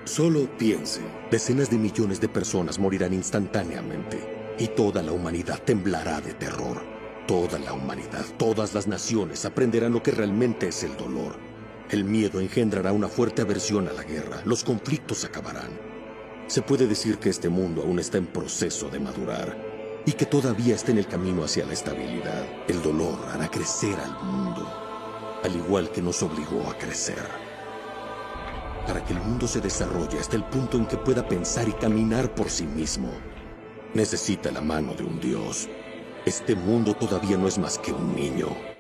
Solo piense, decenas de millones de personas morirán instantáneamente y toda la humanidad temblará de terror. Toda la humanidad, todas las naciones aprenderán lo que realmente es el dolor. El miedo engendrará una fuerte aversión a la guerra. Los conflictos acabarán. Se puede decir que este mundo aún está en proceso de madurar y que todavía está en el camino hacia la estabilidad. El dolor hará crecer al mundo, al igual que nos obligó a crecer. Para que el mundo se desarrolle hasta el punto en que pueda pensar y caminar por sí mismo, necesita la mano de un dios. Este mundo todavía no es más que un niño.